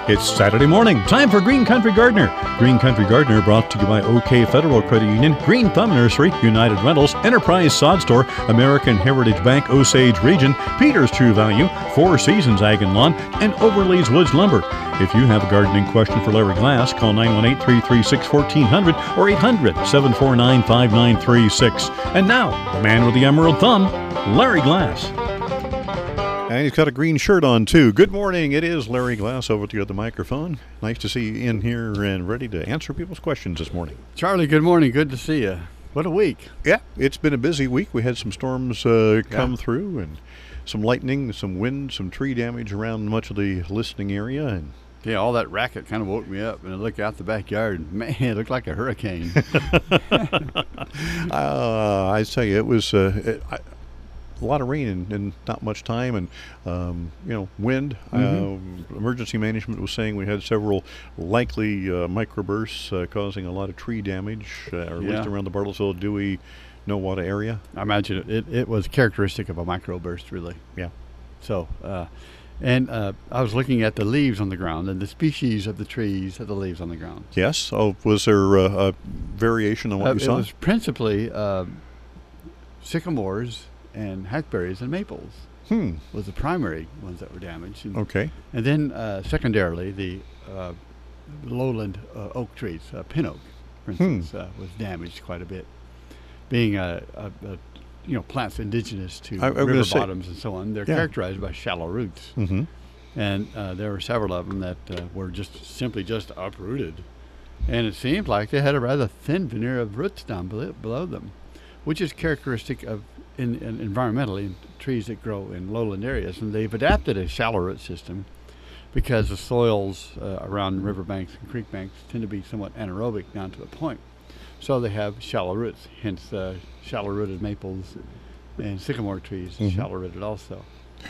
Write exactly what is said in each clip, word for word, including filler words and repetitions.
It's Saturday morning, time for Green Country Gardener. Green Country Gardener brought to you by OK Federal Credit Union, Green Thumb Nursery, United Rentals, Enterprise Sod Store, American Heritage Bank Osage Region, Peter's True Value, Four Seasons Ag and Lawn, and Overleys Woods Lumber. If you have a gardening question for Larry Glass, call nine one eight, three three six, one four zero zero or eight hundred, seven four nine, five nine three six. And now, the man with the emerald thumb, Larry Glass. And he's got a green shirt on, too. Good morning. It is Larry Glass over to you at the microphone. Nice to see you in here and ready to answer people's questions this morning. Charlie, good morning. Good to see you. What a week. Yeah, it's been a busy week. We had some storms uh, come yeah. through and some lightning, some wind, some tree damage around much of the listening area. And yeah, all that racket kind of woke me up. And I looked out the backyard, and man, it looked like a hurricane. uh, I tell you, it was... Uh, it, I, a lot of rain and, and not much time, and um, you know, wind. Mm-hmm. Uh, emergency management was saying we had several likely uh, microbursts uh, causing a lot of tree damage, uh, or at yeah. least around the Bartlesville, Dewey, Nowata area. I imagine it, it, it was characteristic of a microburst, really. Yeah. So, uh, and uh, I was looking at the leaves on the ground and the species of the trees of the leaves on the ground. Yes. Oh, was there uh, a variation on what uh, you saw? It was principally uh, sycamores and hackberries and maples hmm. was the primary ones that were damaged. And, okay. And then uh, secondarily, the uh, lowland uh, oak trees, uh, pin oak, for instance, hmm. uh, was damaged quite a bit. Being a, a, a you know plants indigenous to I, I river say, bottoms and so on, they're yeah. characterized by shallow roots. Mm-hmm. And uh, there were several of them that uh, were just simply just uprooted. And it seemed like they had a rather thin veneer of roots down below, below them, which is characteristic of In, in environmentally trees that grow in lowland areas, and they've adapted a shallow root system because the soils uh, around riverbanks and creek banks tend to be somewhat anaerobic down to a point. So they have shallow roots, hence uh, shallow rooted maples and sycamore trees, mm-hmm. shallow rooted also.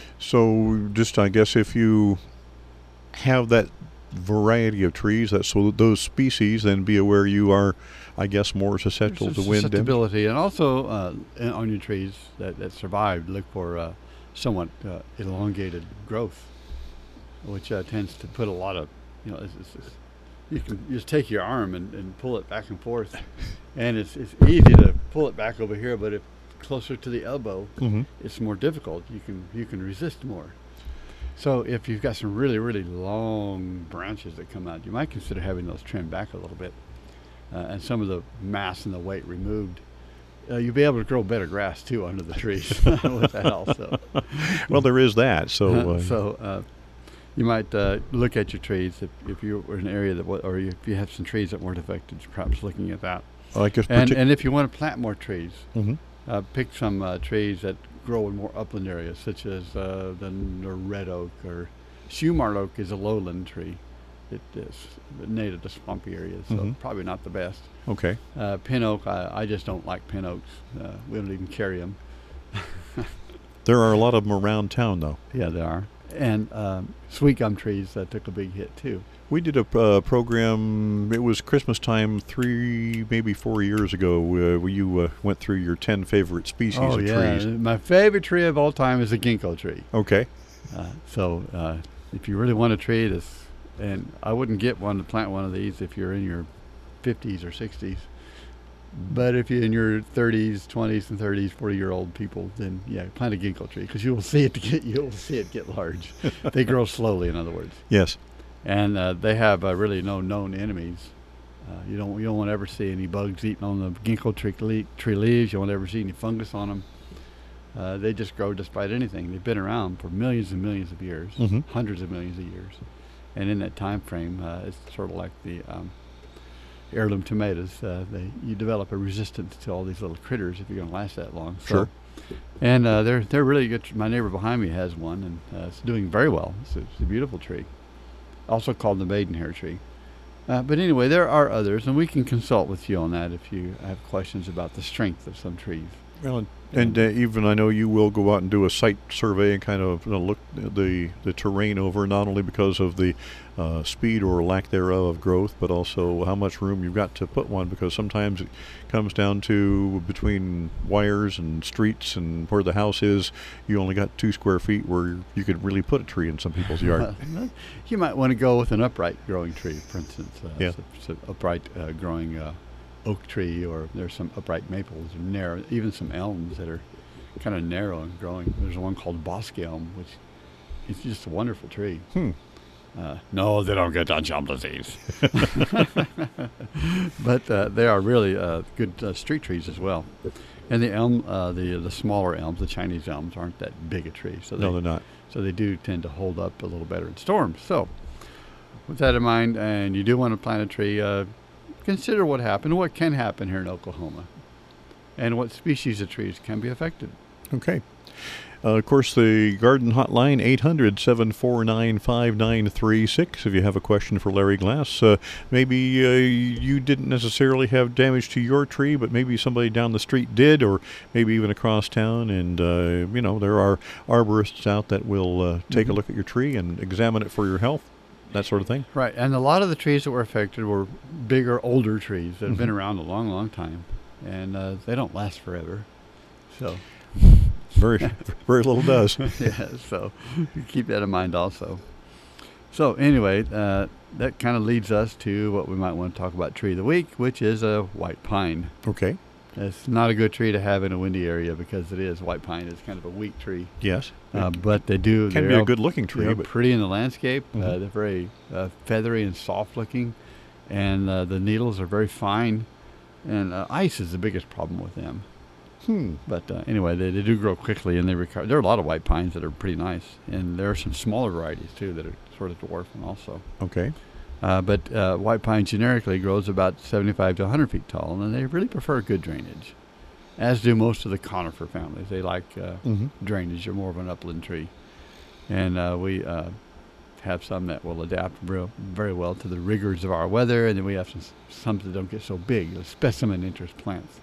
So just I guess if you have that variety of trees, that's so those species, then be aware you are, I guess, more susceptible to wind. Susceptibility, and also uh, on your trees that, that survived, look for uh, somewhat uh, elongated growth, which uh, tends to put a lot of, you know, it's, it's, it's, you can just take your arm and, and pull it back and forth, and it's it's easy to pull it back over here, but if closer to the elbow, mm-hmm. it's more difficult. You can you can resist more. So if you've got some really, really long branches that come out, you might consider having those trimmed back a little bit. Uh, and some of the mass and the weight removed. Uh, you'll be able to grow better grass, too, under the trees with that also. Well, there is that. So uh, so uh, you might uh, look at your trees if, if you were in an area that, w- or if you have some trees that weren't affected, perhaps looking at that. Like if and, and if you want to plant more trees, mm-hmm. uh, pick some uh, trees that grow in more upland areas, such as uh, the, the red oak, or Shumar oak is a lowland tree. It is native to swampy areas, so mm-hmm. probably not the best. Okay. Uh, pin oak, I, I just don't like pin oaks. Uh, we don't even carry them. There are a lot of them around town, though. Yeah, there are. And um, sweet gum trees uh, took a big hit, too. We did a uh, program, it was Christmas time three, maybe four years ago, uh, where you uh, went through your ten favorite species oh, of yeah. trees. My favorite tree of all time is the ginkgo tree. Okay. Uh, so uh, if you really want a tree that's, and I wouldn't get one to plant one of these if you're in your fifties or sixties. But if you're in your thirties, twenties, and thirties, forty-year-old people, then yeah, plant a ginkgo tree because you will see it to get you'll see it get large. They grow slowly, in other words. Yes. And uh, they have uh, really no known enemies. Uh, you don't you don't want to ever see any bugs eating on the ginkgo tree, le- tree leaves. You won't ever see any fungus on them. Uh, they just grow despite anything. They've been around for millions and millions of years, mm-hmm. hundreds of millions of years. And in that time frame, uh, it's sort of like the um, heirloom tomatoes. Uh, they you develop a resistance to all these little critters if you're going to last that long. So, sure. And uh, they're they're really good. My neighbor behind me has one, and uh, it's doing very well. It's a, it's a beautiful tree, also called the maidenhair tree. Uh, but anyway, there are others, and we can consult with you on that if you have questions about the strength of some trees. Well, And uh, even I know you will go out and do a site survey and kind of you know, look the the terrain over, not only because of the uh, speed or lack thereof of growth, but also how much room you've got to put one. Because sometimes it comes down to between wires and streets and where the house is, you only got two square feet where you could really put a tree in some people's yard. You might want to go with an upright growing tree, for instance. Uh, Yeah. so, so upright uh, growing uh, oak tree, or there's some upright maples, or narrow, even some elms that are kind of narrow and growing. There's one called bosque elm, which is just a wonderful tree. Hmm. Uh, no, they don't get Dutch elm disease. But uh, they are really uh, good uh, street trees as well. And the elm, uh, the the smaller elms, the Chinese elms, aren't that big a tree, so No, they, they're not. so they do tend to hold up a little better in storms. So, with that in mind, and you do want to plant a tree, uh, consider what happened, what can happen here in Oklahoma, and what species of trees can be affected. Okay. Uh, of course, the garden hotline, eight hundred, seven four nine, five nine three six. If you have a question for Larry Glass, uh, maybe uh, you didn't necessarily have damage to your tree, but maybe somebody down the street did, or maybe even across town. And, uh, you know, there are arborists out that will uh, take Mhm. a look at your tree and examine it for your health, that sort of thing. Right, and a lot of the trees that were affected were bigger, older trees that have been Mhm. around a long, long time, and uh, they don't last forever. So, Very, very little does. yeah, so you keep that in mind also. So anyway, uh, that kind of leads us to what we might want to talk about tree of the week, which is a white pine. Okay. It's not a good tree to have in a windy area because it is white pine. It's kind of a weak tree, Yes. uh, but they do. It can they're be a all- good-looking tree, They're but pretty in the landscape. Uh, Mhm. they're very uh, feathery and soft looking, and uh, the needles are very fine. And uh, ice is the biggest problem with them. hmm. But uh, anyway, they, they do grow quickly, and they recover. There are a lot of white pines that are pretty nice, and there are some smaller varieties too that are sort of dwarfing also. Okay. Uh, but uh, white pine generically grows about seventy-five to one hundred feet tall, and they really prefer good drainage, as do most of the conifer families. They like uh, Mm-hmm. drainage. They're more of an upland tree. And uh, we uh, have some that will adapt real, very well to the rigors of our weather, and then we have some, some that don't get so big, the specimen interest plants.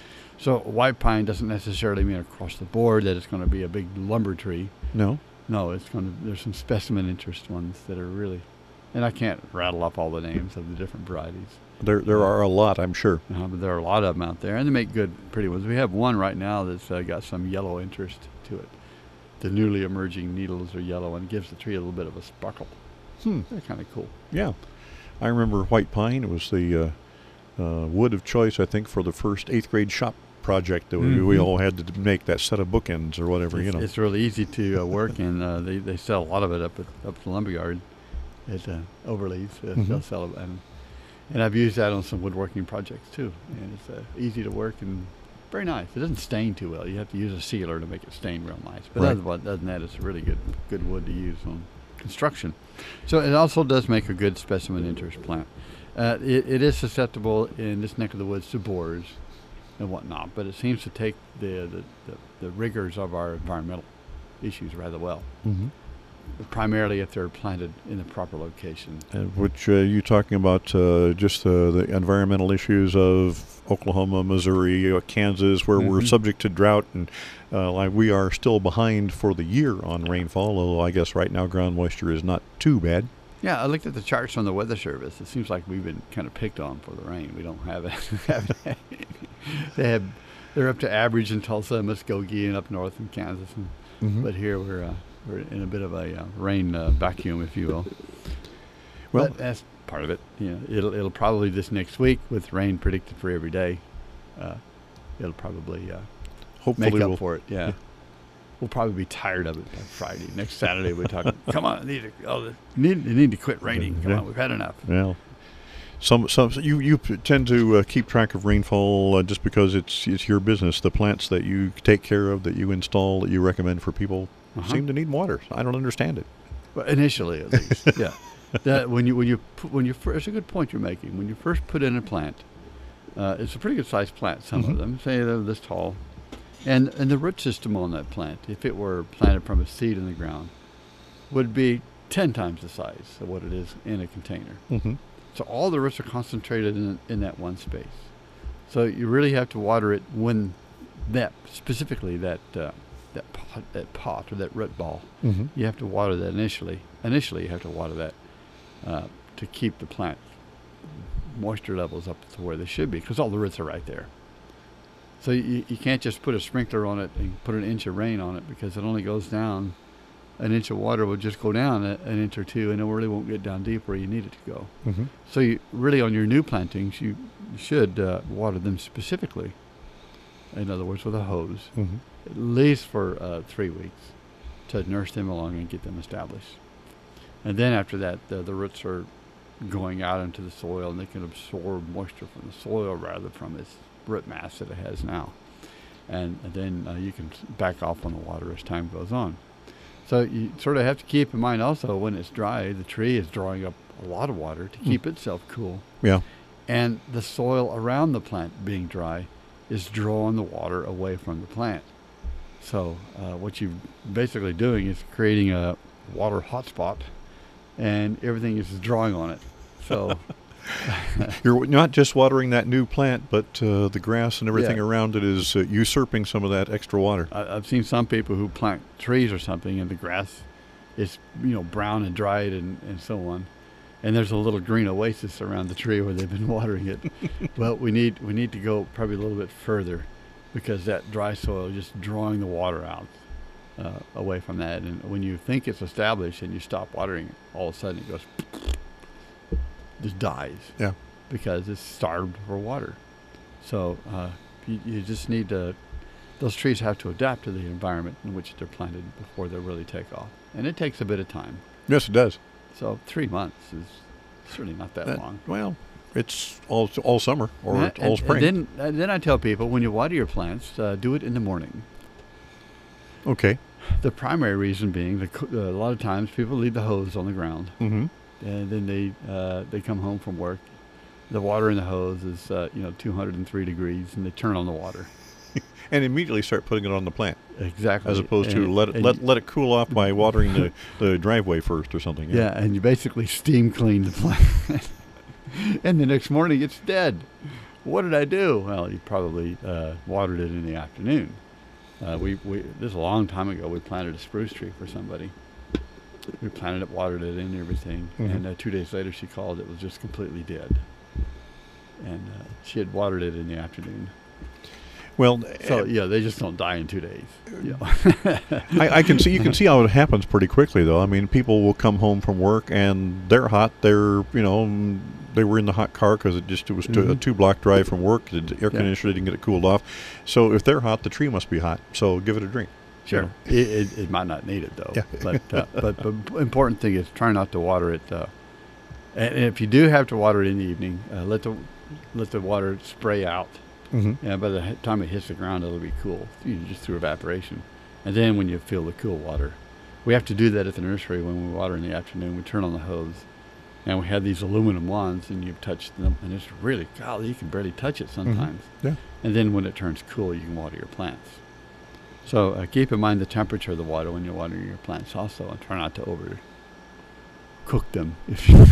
So white pine doesn't necessarily mean across the board that it's going to be a big lumber tree. No. No, it's going to. There's some specimen interest ones that are really, and I can't rattle off all the names of the different varieties. There, there are a lot, I'm sure. Uh, but there are a lot of them out there, and they make good, pretty ones. We have one right now that's uh, got some yellow interest to it. The newly emerging needles are yellow, and it gives the tree a little bit of a sparkle. Hmm. They're kind of cool. Yeah. I remember white pine. It was the uh, uh, wood of choice, I think, for the first eighth grade shop project that we, we Mhm. all had to make, that set of bookends or whatever, It's, you know. it's really easy to uh, work, and uh, they, they sell a lot of it up at up at the lumberyard at uh, Overleaf. Uh, Mhm. They'll sell it, and, and I've used that on some woodworking projects too. And it's uh, easy to work and very nice. It doesn't stain too well. You have to use a sealer to make it stain real nice. But Right. other than- other than that, it's a really good good wood to use on construction. So it also does make a good specimen interest plant. Uh, it, it is susceptible in this neck of the woods to borers and whatnot, but it seems to take the, the, the, the rigors of our environmental issues rather well, Mm-hmm. primarily if they're planted in the proper location. And which uh, you talking about uh, just uh, the environmental issues of Oklahoma, Missouri, uh, Kansas, where we're Mhm. subject to drought, and uh, like we are still behind for the year on rainfall, although I guess right now ground moisture is not too bad. Yeah, I looked at the charts from the Weather Service. It seems like we've been kind of picked on for the rain. We don't have it. have it. They have, they're up to average in Tulsa and Muskogee and up north in Kansas, and, Mm-hmm. but here we're uh, we're in a bit of a uh, rain uh, vacuum, if you will. Well- But that's part of it. You know, it'll it'll probably this next week with rain predicted for every day. Uh, it'll probably uh, Hopefully make up we'll. for it. Yeah. yeah. We'll probably be tired of it by Friday. Next Saturday we talk. Come on, need to, oh, you need you need to quit raining. Come Yeah. on, we've had enough. Well, some some you you p- tend to uh, keep track of rainfall uh, just because it's it's your business. The plants that you take care of, that you install, that you recommend for people, Uh-huh. seem to need water. I don't understand it. Well, initially, at least, yeah. That when you when you put, when you first, it's a good point you're making. When you first put in a plant, uh, it's a pretty good sized plant. Some Mhm. of them, say they're this tall, and and the root system on that plant, if it were planted from a seed in the ground, would be ten times the size of what it is in a container. Mm-hmm. So all the roots are concentrated in in that one space. So you really have to water it when that specifically that uh, that pot, that pot or that root ball, Mm-hmm. you have to water that initially. Initially, you have to water that uh, to keep the plant moisture levels up to where they should be, because all the roots are right there. So you, you can't just put a sprinkler on it and put an inch of rain on it, because it only goes down. An inch of water will just go down a, an inch or two, and it really won't get down deep where you need it to go. Mm-hmm. So you really, on your new plantings, you should uh, water them specifically. In other words, with a hose, Mm-hmm. at least for uh, three weeks, to nurse them along and get them established. And then after that, the, the roots are going out into the soil, and they can absorb moisture from the soil rather from its root mass that it has now. And, and then uh, you can back off on the water as time goes on. So you sort of have to keep in mind also, when it's dry, the tree is drawing up a lot of water to keep mm. itself cool. Yeah. And the soil around the plant being dry is drawing the water away from the plant. So uh, what you're basically doing is creating a water hotspot, and everything is drawing on it. So you're not just watering that new plant, but uh, the grass and everything yeah. around it is uh, usurping some of that extra water. I, I've seen some people who plant trees or something, and the grass is, you know, brown and dried and, and so on. And there's a little green oasis around the tree where they've been watering it. Well, we need we need to go probably a little bit further, because that dry soil is just drawing the water out uh, away from that. And when you think it's established and you stop watering it, all of a sudden it goes, just dies. Yeah. Because it's starved for water. So uh, you, you just need to, those trees have to adapt to the environment in which they're planted before they really take off. And it takes a bit of time. Yes, it does. So three months is certainly not that, that long. Well, it's all all summer or and, it's all and, spring. And then, and then I tell people, when you water your plants, uh, do it in the morning. Okay. The primary reason being, the, uh, a lot of times people leave the hose on the ground, Mm-hmm. and then they uh, they come home from work. The water in the hose is uh, you know two hundred three degrees, and they turn on the water. And immediately start putting it on the plant. Exactly. As opposed and, to let it let, let it cool off by watering the, the driveway first or something. Yeah. yeah, and you basically steam clean the plant. And the next morning it's dead. What did I do? Well, you probably uh, watered it in the afternoon. Uh, we, we this is a long time ago. We planted a spruce tree for somebody. We planted it, watered it, and everything. Mm-hmm. And uh, two days later, she called. It was just completely dead. And uh, she had watered it in the afternoon. Well, so uh, yeah, they just don't die in two days. Yeah. I, I can see you can see how it happens pretty quickly, though. I mean, people will come home from work and they're hot. They're you know they were in the hot car because it just it was Mm-hmm. two, a two block drive from work. The air conditioner yeah. didn't get it cooled off. So if they're hot, the tree must be hot. So give it a drink. Sure. You know. It, it, it might not need it though. Yeah. but, uh, but the important thing is try not to water it. Uh, and if you do have to water it in the evening, uh, let the let the water spray out. Mm-hmm. Yeah, by the time it hits the ground, it'll be cool, you know, just through evaporation. And then when you feel the cool water, we have to do that at the nursery when we water in the afternoon. We turn on the hose, and we have these aluminum wands, and you touch them, and it's really, golly, you can barely touch it sometimes. Mm-hmm. Yeah. And then when it turns cool, you can water your plants. So uh, keep in mind the temperature of the water when you're watering your plants also, and try not to over cook them. If you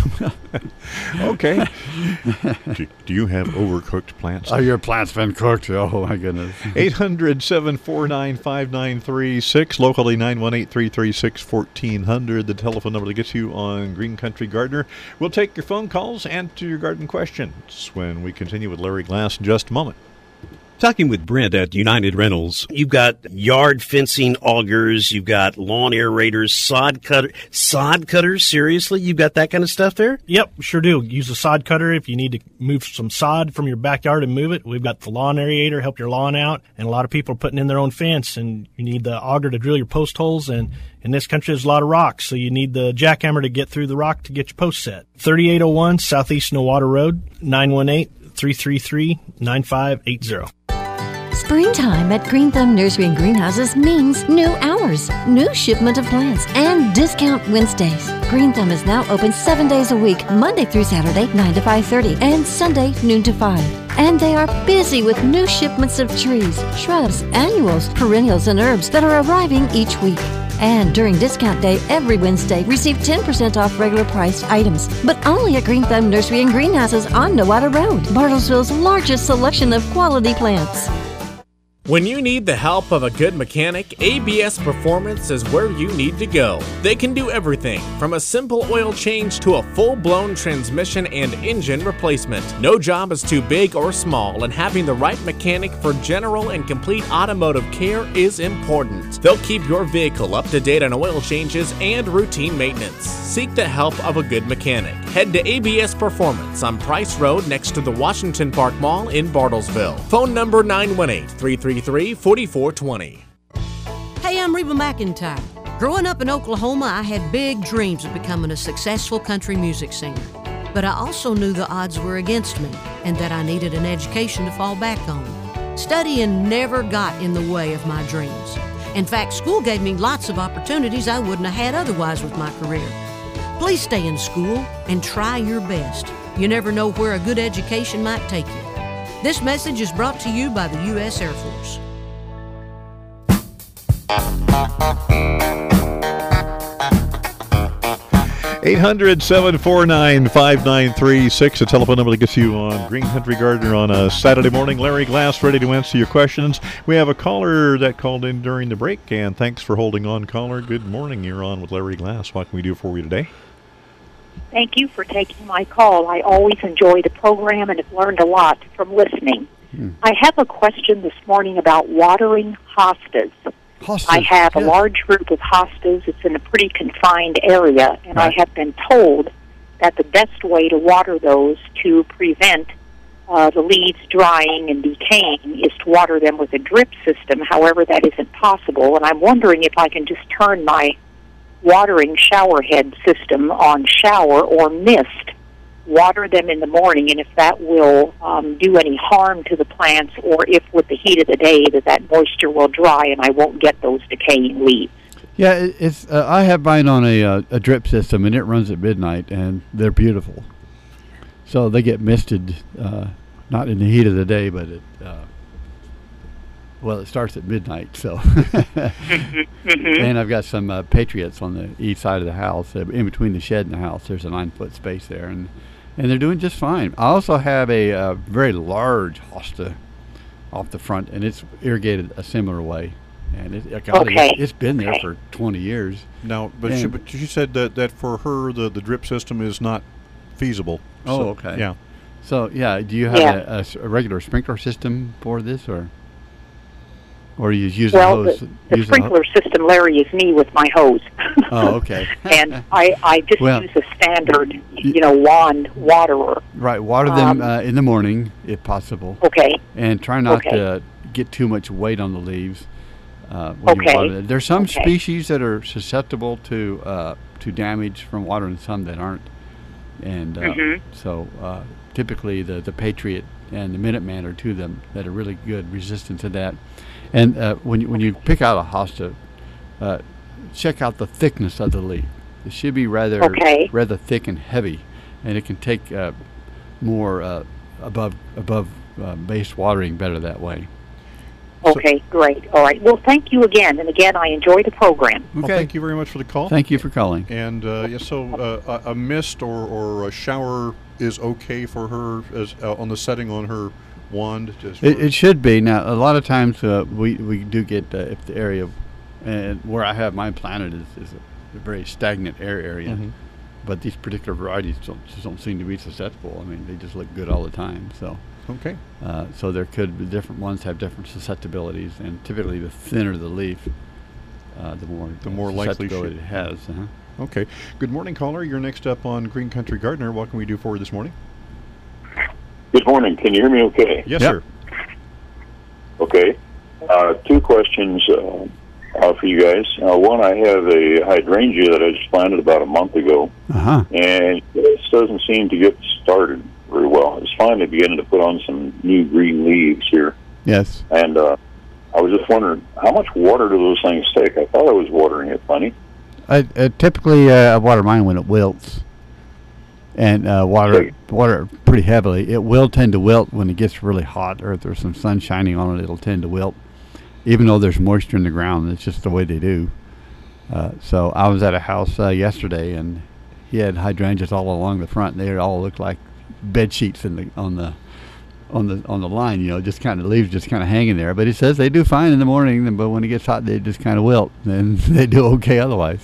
Okay. do, do you have overcooked plants? Oh, your plant's been cooked. Oh, my goodness. eight hundred, seven four nine, five nine three six, locally nine one eight, three three six, one four zero zero, the telephone number to get you on Green Country Gardener. We'll take your phone calls and to your garden questions when we continue with Larry Glass in just a moment. Talking with Brent at United Rentals, you've got yard fencing augers, you've got lawn aerators, sod cutter, sod cutters. Seriously, you've got that kind of stuff there? Yep, sure do. Use a sod cutter if you need to move some sod from your backyard and move it. We've got the lawn aerator, help your lawn out, and a lot of people are putting in their own fence, and you need the auger to drill your post holes. And in this country, there's a lot of rocks, so you need the jackhammer to get through the rock to get your post set. thirty-eight oh one Southeast Nowata Road, nine one eight, three three three, nine five eight zero. Springtime at Green Thumb Nursery and Greenhouses means new hours, new shipment of plants, and discount Wednesdays. Green Thumb is now open seven days a week, Monday through Saturday, nine to five thirty, and Sunday, noon to five. And they are busy with new shipments of trees, shrubs, annuals, perennials, and herbs that are arriving each week. And during discount day every Wednesday, receive ten percent off regular priced items, but only at Green Thumb Nursery and Greenhouses on Nowata Road, Bartlesville's largest selection of quality plants. When you need the help of a good mechanic, A B S Performance is where you need to go. They can do everything from a simple oil change to a full-blown transmission and engine replacement. No job is too big or small, and having the right mechanic for general and complete automotive care is important. They'll keep your vehicle up to date on oil changes and routine maintenance. Seek the help of a good mechanic. Head to A B S Performance on Price Road next to the Washington Park Mall in Bartlesville. Phone number nine one eight, three three three, four four two zero. Hey, I'm Reba McEntire. Growing up in Oklahoma, I had big dreams of becoming a successful country music singer. But I also knew the odds were against me and that I needed an education to fall back on. Studying never got in the way of my dreams. In fact, school gave me lots of opportunities I wouldn't have had otherwise with my career. Please stay in school and try your best. You never know where a good education might take you. This message is brought to you by the U S Air Force. eight hundred, seven four nine, five nine three six, a telephone number that gets you on Green Country Gardener on a Saturday morning. Larry Glass ready to answer your questions. We have a caller that called in during the break, and thanks for holding on, caller. Good morning. You're on with Larry Glass. What can we do for you today? Thank you for taking my call. I always enjoy the program and have learned a lot from listening. Hmm. I have a question this morning about watering hostas. Hostas, I have yeah. a large group of hostas. It's in a pretty confined area, and right. I have been told that the best way to water those to prevent uh, the leaves drying and decaying is to water them with a drip system. However, that isn't possible, and I'm wondering if I can just turn my watering shower head system on shower or mist, water them in the morning, and if that will um, do any harm to the plants, or if with the heat of the day that that moisture will dry and I won't get those decaying leaves. Yeah, it, it's. Uh, I have mine on a uh, a drip system, and it runs at midnight, and they're beautiful. So they get misted, uh, not in the heat of the day, but it. Uh, well, it starts at midnight, so. mm-hmm. And I've got some uh, Patriots on the east side of the house, uh, in between the shed and the house. There's a nine-foot space there, and and they're doing just fine. I also have a uh, very large hosta off the front, and it's irrigated a similar way. And it, God, okay. it's, it's been okay. there for twenty years. Now, but she, but she said that, that for her, the, the drip system is not feasible. Oh, so, okay. Yeah. So, yeah, do you have yeah. a, a, a regular sprinkler system for this, or or you use well, the hose? the, the use sprinkler the system, Larry, is me with my hose. Oh, okay. And I, I just well, use a standard, you know, wand waterer. Right, water them um, uh, in the morning, if possible. Okay. And try not okay. to get too much weight on the leaves. Uh, when okay. you water them. There's some okay. species that are susceptible to uh, to damage from water, and some that aren't. And uh, mm-hmm. so uh, typically the, the Patriot and the Minuteman are two of them that are really good resistant to that. And uh, when you, when you pick out a hosta, uh, check out the thickness of the leaf. It should be rather okay. rather thick and heavy, and it can take uh, more uh, above above uh, base watering better that way. Okay, so, great. All right. Well, thank you again. And again, I enjoy the program. Okay. Well, thank you very much for the call. Thank you for calling. And uh, yeah, so uh, a, a mist or, or a shower is okay for her as uh, on the setting on her wand. Just it, it should be. Now, a lot of times uh, we we do get uh, if the area and where I have mine planted is, is a, a very stagnant air area. Mm-hmm. But these particular varieties don't, just don't seem to be susceptible. I mean, they just look good all the time. So. Okay. Uh, so there could be different ones have different susceptibilities, and typically the thinner the leaf, uh, the more the more likely it has. Uh-huh. Okay. Good morning, caller. You're next up on Green Country Gardener. What can we do for you this morning? Good morning. Can you hear me okay? Yes, yep. sir. Okay. Uh, two questions uh, uh, for you guys. Uh, one, I have a hydrangea that I just planted about a month ago, uh-huh. and it doesn't seem to get started very well. It's finally beginning to put on some new green leaves here. Yes. And uh, I was just wondering, how much water do those things take? I thought I was watering it plenty. I, uh, typically, uh, I water mine when it wilts, and uh, water Okay. water it pretty heavily. It will tend to wilt when it gets really hot, or if there's some sun shining on it, it'll tend to wilt, even though there's moisture in the ground. It's just the way they do. Uh, so I was at a house uh, yesterday, and he had hydrangeas all along the front. They all looked like bed sheets in the on the on the on the line. You know, just kind of leaves just kind of hanging there. But he says they do fine in the morning, but when it gets hot, they just kind of wilt, and they do okay otherwise.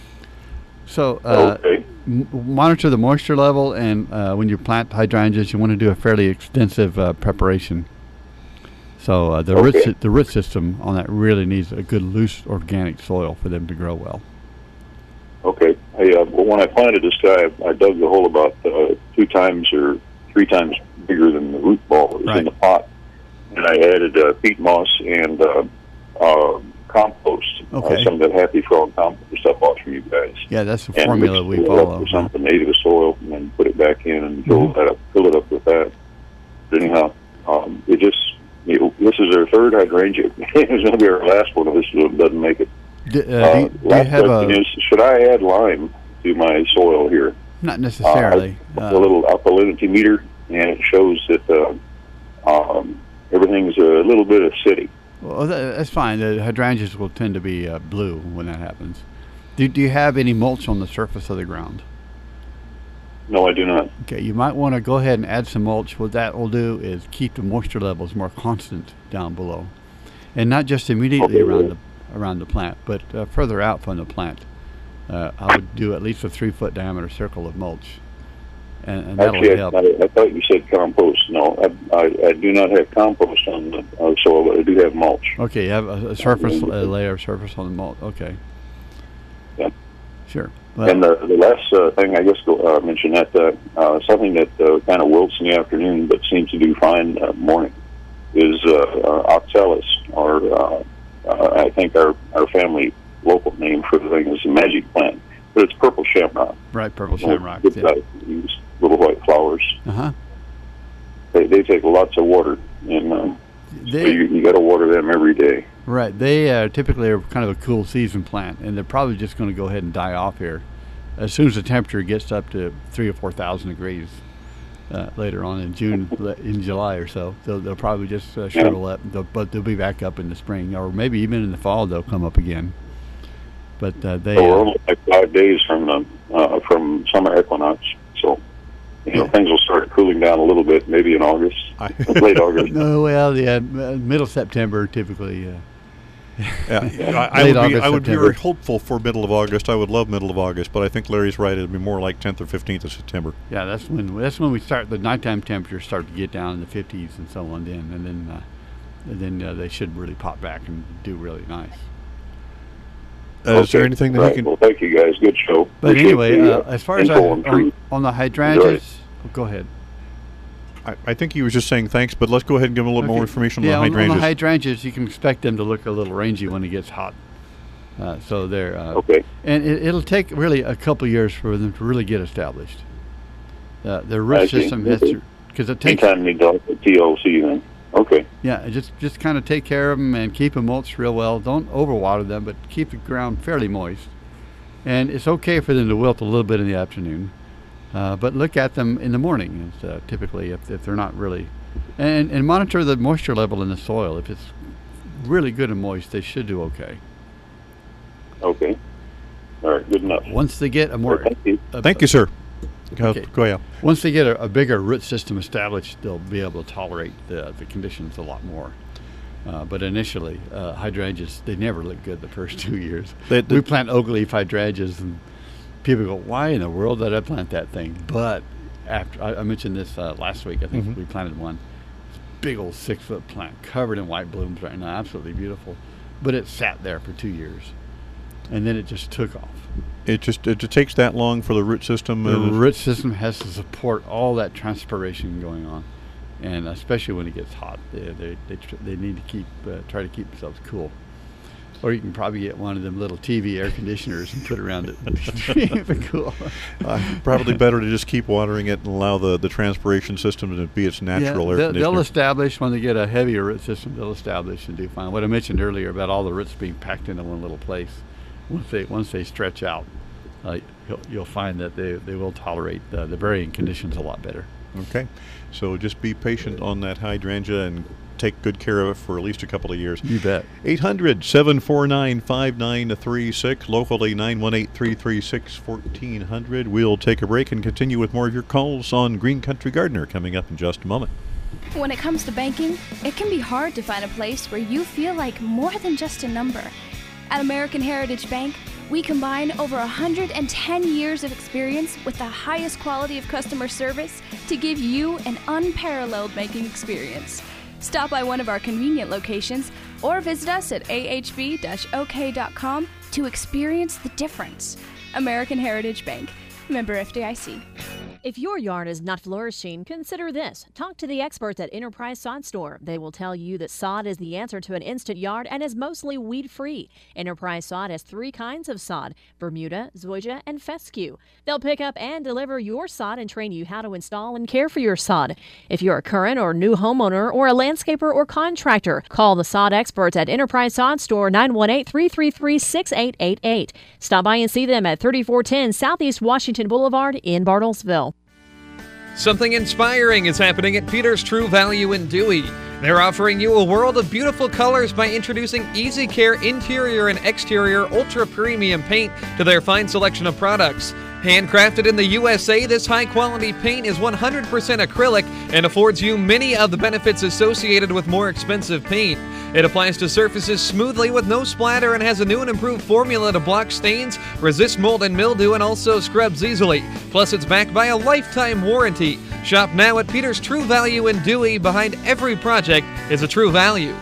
So uh, okay. m- monitor the moisture level, and uh, when you plant hydrangeas, you want to do a fairly extensive uh, preparation. So uh, the root Okay. sy- the root system on that really needs a good loose organic soil for them to grow well. Okay. Hey, uh, well, when I planted this guy, I, I dug the hole about uh, two times or three times bigger than the root ball that was Right. in the pot, and I added uh, peat moss and uh, uh, compost. Okay. Uh, some of that Happy Frog compost stuff off from you guys. Yeah, that's the And formula mix we it up follow. with huh? some of the native soil, and then put it back in and fill Mhm. that up, fill it up with that. But anyhow, um, it just you know, this is our third hydrangea. It's going to be our last one if this doesn't make it. D- uh, Uh, do, you- do you last have question a is, should I add lime to my soil here? not necessarily? Uh, Uh, a little alkalinity meter, and it shows that uh, um, everything's a little bit acidic. Well, that, that's fine. The hydrangeas will tend to be uh, blue when that happens. Do, do you have any mulch on the surface of the ground? No, I do not. Okay, you might want to go ahead and add some mulch. What that will do is keep the moisture levels more constant down below, and not just immediately Okay. around the around the plant, but uh, further out from the plant. Uh, I would do at least a three foot diameter circle of mulch, and, and that'll Actually, I, help. I, I thought you said compost. No, I, I, I do not have compost on the uh, soil, but I do have mulch. Okay, you have a, a surface a layer of surface on the mulch. Okay. Yeah. Sure. And the, the last uh, thing, I guess, uh, mention that uh, uh, something that uh, kind of wilts in the afternoon but seems to do fine uh, morning is uh, uh, oxalis, or uh, uh, I think our, our family local name for the thing is a magic plant, but it's purple shamrock. Right, purple shamrock. Good Yeah. size, these little white flowers. Uh huh. They, they take lots of water, and uh, so They you, you got to water them every day. right. They uh, typically are kind of a cool season plant, and they're probably just going to go ahead and die off here as soon as the temperature gets up to three or four thousand degrees uh, later on in June, in July or so. They'll, they'll probably just uh, shrivel up, they'll, but they'll be back up in the spring, or maybe even in the fall they'll come up again. But uh, they. So we're Uh, only like five days from the uh, from summer equinox, so you know, things will start cooling down a little bit, maybe in August, late August. no, well, yeah, m- middle September typically. Uh, Yeah, I, I Late would, be, August, I would be September. very hopeful for middle of August. I would love middle of August, but I think Larry's right. It'd be more like tenth or fifteenth of September. Yeah, that's when that's when we start. The nighttime temperatures start to get down in the fifties and so on. Then and then uh, and then uh, they should really pop back and do really nice. Uh, Is there Okay, anything that right. you can? Well, thank you guys. Good show. But Appreciate anyway, the, uh, as far as I, info on on, trees. on the hydrangeas, oh, go ahead. I, I think he was just saying thanks, but let's go ahead and give him a little more Okay. information yeah, on the on, on hydrangeas. the hydrangeas, you can expect them to look a little rangy when it gets hot. Uh, so they're uh, Okay. and it, it'll take really a couple years for them to really get established. Uh, their I root see. system has to, because it takes. Anytime you talk to T L C, then okay. Yeah, just just kind of take care of them and keep them mulched real well. Don't overwater them, but keep the ground fairly moist. And it's okay for them to wilt a little bit in the afternoon, uh, but look at them in the morning. It's, uh, typically, if, if they're not really, and and monitor the moisture level in the soil. If it's really good and moist, they should do okay. Okay. All right. Good enough. Once they get a more, Thank you. a- Thank you, sir. Go, Okay. go ahead. Once they get a, a bigger root system established, they'll be able to tolerate the the conditions a lot more. Uh, but initially, uh, hydrangeas, they never look good the first two years. They- they- we plant oak leaf hydrangeas, and people go, why in the world did I plant that thing? But after I, I mentioned this uh, last week, I think Mhm. we planted one. It's a big old six-foot plant covered in white blooms right now, absolutely beautiful. But it sat there for two years, and then it just took off. It just it just takes that long for the root system. The uh, root system has to support all that transpiration going on, and especially when it gets hot, they they they, tr- they need to keep uh, try to keep themselves cool. Or you can probably get one of them little T V air conditioners and put around it to keep it cool. uh, probably better to just keep watering it and allow the, the transpiration system to be its natural yeah, air they'll, conditioner. they'll establish when they get a heavier root system. They'll establish and do fine. What I mentioned earlier about all the roots being packed into one little place, once they once they stretch out, uh, you'll, you'll find that they they will tolerate uh, the varying conditions a lot better. Okay, so just be patient on that hydrangea and take good care of it for at least a couple of years. You bet. eight hundred, seven four nine, five nine three six, locally nine one eight, three three six, fourteen hundred. We'll take a break and continue with more of your calls on Green Country Gardener coming up in just a moment. When it comes to banking, it can be hard to find a place where you feel like more than just a number. At American Heritage Bank, we combine over one hundred ten years of experience with the highest quality of customer service to give you an unparalleled banking experience. Stop by one of our convenient locations or visit us at a h b dash o k dot com to experience the difference. American Heritage Bank, member F D I C. If your yard is not flourishing, consider this. Talk to the experts at Enterprise Sod Store. They will tell you that sod is the answer to an instant yard and is mostly weed-free. Enterprise Sod has three kinds of sod: Bermuda, Zoysia, and Fescue. They'll pick up and deliver your sod and train you how to install and care for your sod. If you're a current or new homeowner or a landscaper or contractor, call the sod experts at Enterprise Sod Store, nine one eight, three three three, six eight eight eight. Stop by and see them at thirty-four ten Southeast Washington Boulevard in Bartlesville. Something inspiring is happening at Peter's True Value in Dewey. They're offering you a world of beautiful colors by introducing Easy Care interior and exterior ultra premium paint to their fine selection of products. Handcrafted in the U S A, this high-quality paint is one hundred percent acrylic and affords you many of the benefits associated with more expensive paint. It applies to surfaces smoothly with no splatter and has a new and improved formula to block stains, resist mold and mildew, and also scrubs easily. Plus, it's backed by a lifetime warranty. Shop now at Peter's True Value in Dewey. Behind every project is a true value.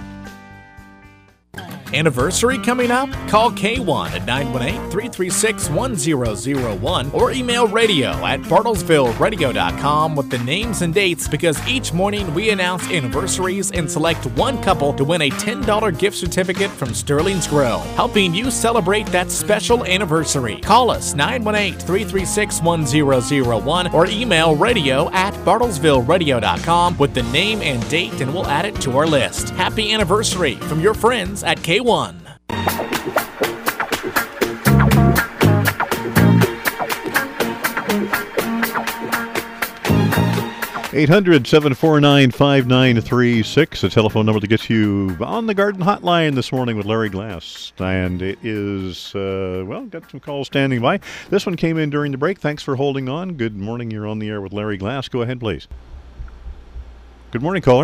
Anniversary coming up? Call K one at nine one eight, three three six, one zero zero one or email radio at bartlesville radio dot com with the names and dates, because each morning we announce anniversaries and select one couple to win a ten dollars gift certificate from Sterling's Grill, helping you celebrate that special anniversary. Call us nine one eight, three three six, one zero zero one or email radio at bartlesville radio dot com with the name and date, and we'll add it to our list. Happy anniversary from your friends at K one. eight hundred, seven four nine, five nine three six, a telephone number to get you on the Garden Hotline this morning with Larry Glass. And it is, uh, well, got some calls standing by. This one came in during the break. Thanks for holding on. Good morning. You're on the air with Larry Glass. Go ahead, please. Good morning, caller.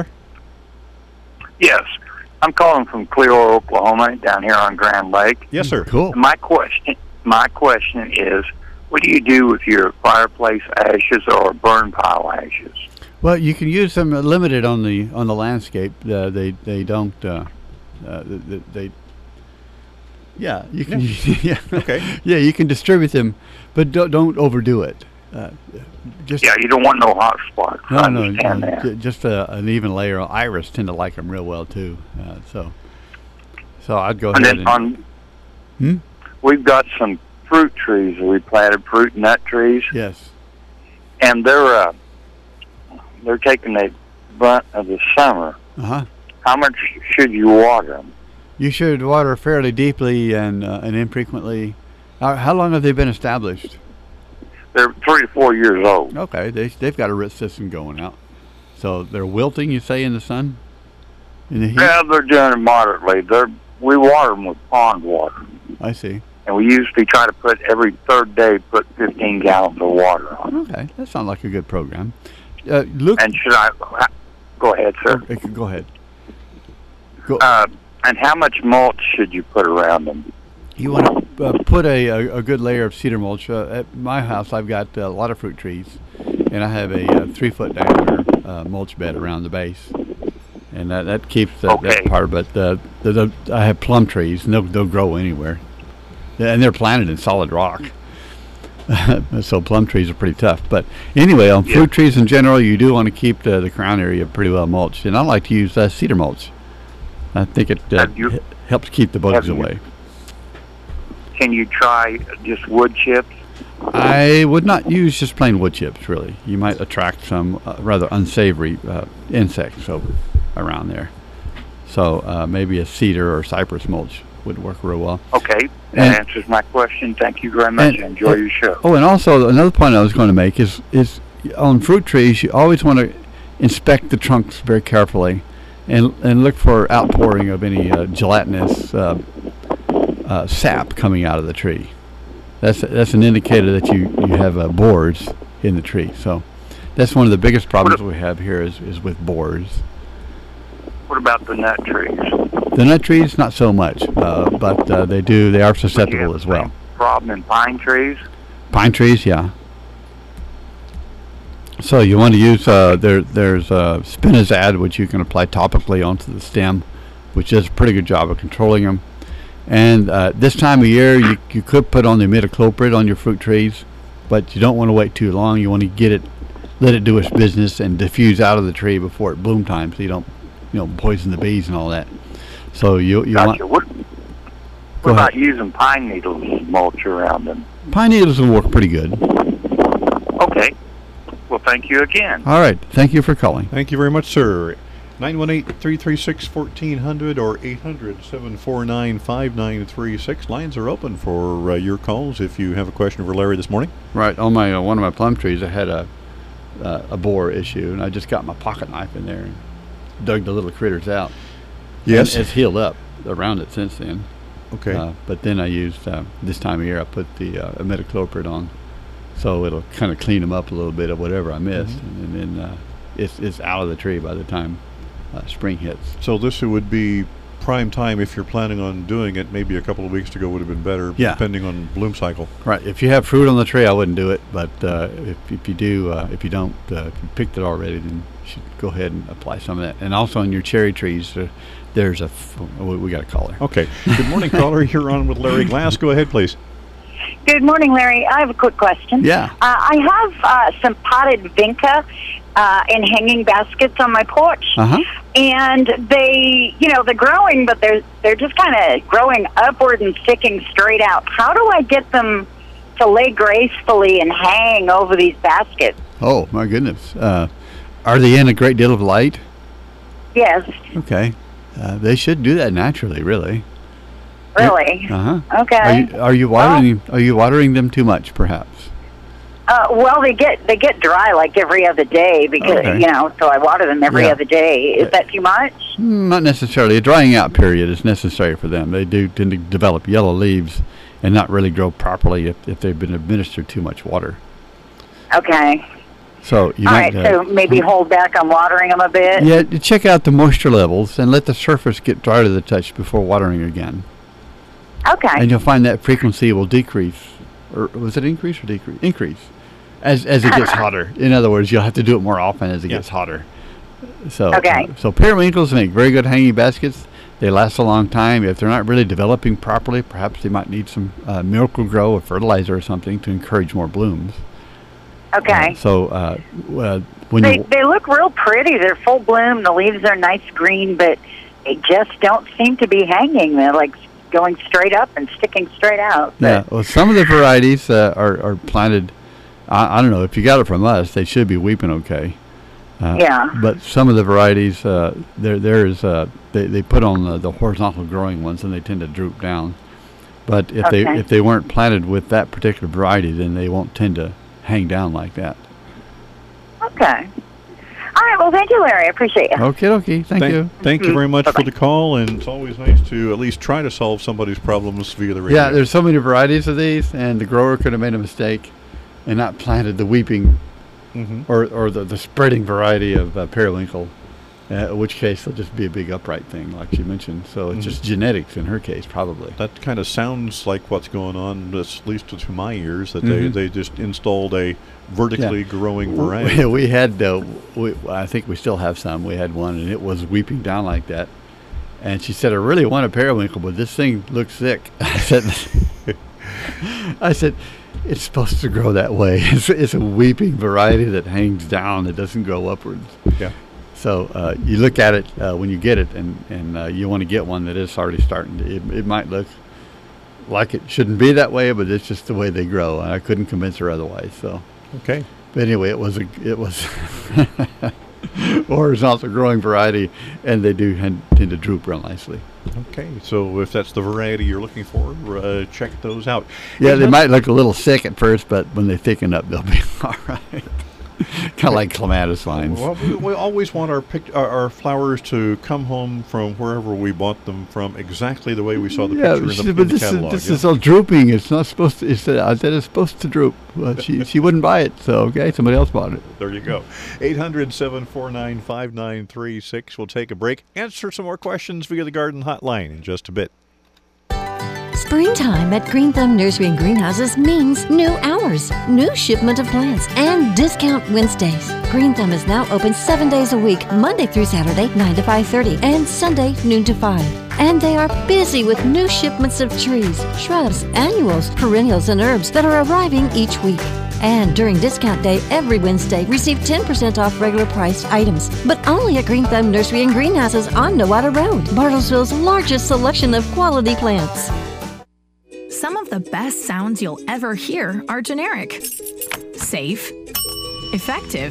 Yes. I'm calling from Clearwater, Oklahoma, down here on Grand Lake. Yes, sir. Cool. My question, my question is, what do you do with your fireplace ashes or burn pile ashes? Well, you can use them limited on the on the landscape. Uh, they they don't. Uh, uh, they, they yeah you can yeah. yeah okay yeah you can distribute them, but don't don't overdo it. Uh, just yeah, you don't want no hot spots. No, I no, understand no, that. j- just a, an even layer. Iris tend to like them real well too. Uh, so, so I'd go and ahead then and. on, Hmm? we've got some fruit trees. We planted fruit and nut trees. Yes. And they're uh, they're taking the brunt of the summer. Uh huh. How much should you water them? You should water fairly deeply and uh, and infrequently. Uh, how long have they been established? They're three to four years old. Okay, they they've got a root system going out. So they're wilting, you say, in the sun, in the heat. Yeah, they're doing it moderately. They're we water them with pond water. I see. And we usually try to put every third day put fifteen gallons of water on. Okay, that sounds like a good program. Uh, Luke. And should I go ahead, sir? Okay, go ahead. Go. Uh, and how much mulch should you put around them? You want to uh, put a, a, a good layer of cedar mulch. Uh, at my house, I've got a lot of fruit trees, and I have a, uh three-foot diameter uh, mulch bed around the base, and that, that keeps that, Okay. that part. But uh, the, the, I have plum trees, and they'll, they'll grow anywhere, and they're planted in solid rock. So plum trees are pretty tough. But anyway, on Yeah. fruit trees in general, you do want to keep the, the crown area pretty well mulched, and I like to use uh, cedar mulch. I think it uh, Have you- h- helps keep the bugs have you- away. Can you try just wood chips? I would not use just plain wood chips, really. You might attract some uh, rather unsavory uh, insects so, around there. So uh, maybe a cedar or cypress mulch would work real well. Okay, that And- answers my question. Thank you very much. and- Enjoy your show. Oh, and also another point I was going to make is is on fruit trees, you always want to inspect the trunks very carefully, and and look for outpouring of any uh, gelatinous uh, uh, sap coming out of the tree. That's that's an indicator that you you have uh, borers in the tree. So that's one of the biggest problems we have here is, is with borers. What about the nut trees? The nut trees, not so much, uh, but uh, they do. They are susceptible as well. Problem in pine trees? Pine trees, yeah. So you want to use uh, there. There's uh, Spinazad, which you can apply topically onto the stem, which does a pretty good job of controlling them. And uh, this time of year, you you could put on the imidacloprid on your fruit trees, but you don't want to wait too long. You want to get it, let it do its business, and diffuse out of the tree before it bloom time, so you don't, you know, poison the bees and all that. So you you Gotcha. want. What, what about using pine needles mulch around them? Pine needles will work pretty good. Okay. Well, thank you again. All right. Thank you for calling. Thank you very much, sir. nine one eight, three three six, one four zero zero or eight hundred, seven four nine, five nine three six. Lines are open for uh, your calls if you have a question for Larry this morning. Right. On my uh, one of my plum trees, I had a uh, a borer issue, and I just got my pocket knife in there and dug the little critters out. Yes. And it's healed up around it since then. Okay. Uh, but then I used, uh, this time of year, I put the uh, imidacloprid on, so it'll kind of clean them up a little bit of whatever I missed, mm-hmm. and, and then uh, it's it's out of the tree by the time uh, spring hits. So this would be prime time if you're planning on doing it. Maybe a couple of weeks ago would have been better, yeah. depending on bloom cycle. Right. If you have fruit on the tree, I wouldn't do it. But uh, if if you do, uh, if you don't, uh, if you picked it already, then you should go ahead and apply some of that. And also on your cherry trees, uh, there's a. F- we, we got a caller. Okay. Good morning, caller. You're on with Larry Glass. Go ahead, please. Good morning, Larry. I have a quick question. Yeah. Uh, I have uh, some potted vinca uh, in hanging baskets on my porch, uh-huh. and they, you know, they're growing, but they're they're just kind of growing upward and sticking straight out. How do I get them to lay gracefully and hang over these baskets? Oh my goodness! Uh, are they in a great deal of light? Yes. Okay. Uh, they should do that naturally, really. Really? Uh huh. Okay. Are you, are you watering? Well, are you watering them too much, perhaps? Uh, well, they get they get dry like every other day because Okay. you know, so I water them every Yeah. other day. Is that too much? Mm, Not necessarily. A drying out period is necessary for them. They do tend to develop yellow leaves and not really grow properly if, if they've been administered too much water. Okay. So you All might. right. So maybe hold back on watering them a bit. Yeah, check out the moisture levels and let the surface get dry to the touch before watering again. Okay. And you'll find that frequency will decrease, or was it increase or decrease? Increase, as as it gets hotter. In other words, you'll have to do it more often as it Yeah. gets hotter. So, Okay. uh, so periwinkles make very good hanging baskets. They last a long time. If they're not really developing properly, perhaps they might need some uh, Miracle-Gro or fertilizer or something to encourage more blooms. Okay. Uh, so uh, uh, when They you they look real pretty. They're full bloom. The leaves are nice green, but they just don't seem to be hanging. They're like going straight up and sticking straight out. Yeah, well, some of the varieties uh, are, are planted, I, I don't know, if you got it from us, they should be weeping okay. Uh, Yeah. But some of the varieties, uh, there there's uh, they, they put on the, the horizontal growing ones and they tend to droop down. But if Okay. they if they weren't planted with that particular variety, then they won't tend to hang down like that. Okay. All right. Well, thank you, Larry. I appreciate you. Okay, okay. Thank, you. Thank you Mhm. very much Bye-bye. for the call, and it's always nice to at least try to solve somebody's problems via the radio. Yeah, there's so many varieties of these, and the grower could have made a mistake and not planted the weeping Mhm. or, or the, the spreading variety of uh, periwinkle, uh, in which case it'll just be a big upright thing, like she mentioned. So it's Mhm. just genetics in her case, probably. That kind of sounds like what's going on, at least to my ears, that Mhm. they, they just installed a vertically Yeah. growing We, variety. we had, uh, we, I think we still have some. We had one, and it was weeping down like that. And she said, I really want a periwinkle, but this thing looks sick. I said, I said, it's supposed to grow that way. It's, it's a weeping variety that hangs down. It doesn't grow upwards. Yeah. So uh, you look at it uh, when you get it, and, and uh, you want to get one that is already starting to, it, it might look like it shouldn't be that way, but it's just the way they grow. And I couldn't convince her otherwise. So. Okay. But anyway, it was a it was horizontal growing variety, and they do tend tend to droop real nicely. Okay, so if that's the variety you're looking for, uh, check those out. Yeah, Hey, they Hud- might look a little sick at first, but when they thicken up, they'll be all right. kind of like clematis vines. Well, we, we always want our, pic- our our flowers to come home from wherever we bought them from exactly the way we saw the yeah, picture in she, the, but in the this catalog. is this yeah. is all drooping. It's not supposed to. It's, I said it's supposed to droop. Well, she she wouldn't buy it, so okay, somebody else bought it. There you go. eight hundred, seven four nine, five nine three six. We'll take a break. Answer some more questions via the garden hotline in just a bit. Springtime at Green Thumb Nursery and Greenhouses means new hours, new shipment of plants, and discount Wednesdays. Green Thumb is now open seven days a week, Monday through Saturday, nine to five thirty, and Sunday, noon to five. And they are busy with new shipments of trees, shrubs, annuals, perennials, and herbs that are arriving each week. And during discount day every Wednesday, receive ten percent off regular priced items. But only at Green Thumb Nursery and Greenhouses on Nowata Road, Bartlesville's largest selection of quality plants. Some of the best sounds you'll ever hear are generic, safe, effective,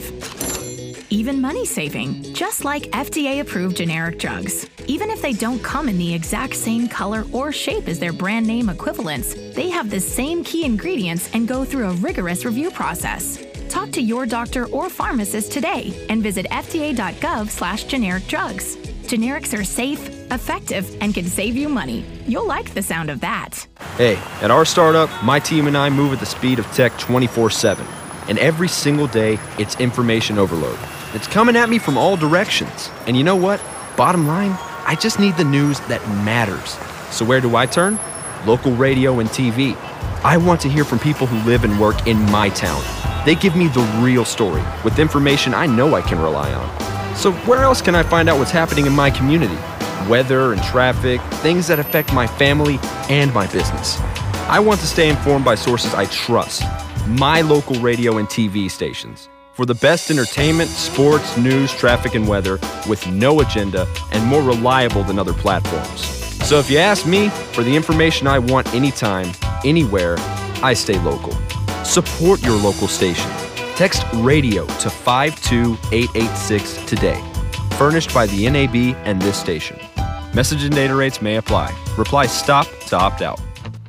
even money-saving, just like F D A-approved generic drugs. Even if they don't come in the exact same color or shape as their brand name equivalents, they have the same key ingredients and go through a rigorous review process. Talk to your doctor or pharmacist today and visit F D A dot gov slash generic drugs. Generics are safe, effective, and can save you money. You'll like the sound of that. Hey, at our startup, my team and I move at the speed of tech twenty-four seven. And every single day, it's information overload. It's coming at me from all directions. And you know what? Bottom line, I just need the news that matters. So where do I turn? Local radio and T V. I want to hear from people who live and work in my town. They give me the real story with information I know I can rely on. So where else can I find out what's happening in my community? Weather and traffic, things that affect my family and my business. I want to stay informed by sources I trust. My local radio and T V stations. For the best entertainment, sports, news, traffic, and weather with no agenda and more reliable than other platforms. So if you ask me for the information I want anytime, anywhere, I stay local. Support your local station. Text radio to five two eight eight six today. Furnished by the N A B and this station. Message and data rates may apply. Reply STOP to opt out.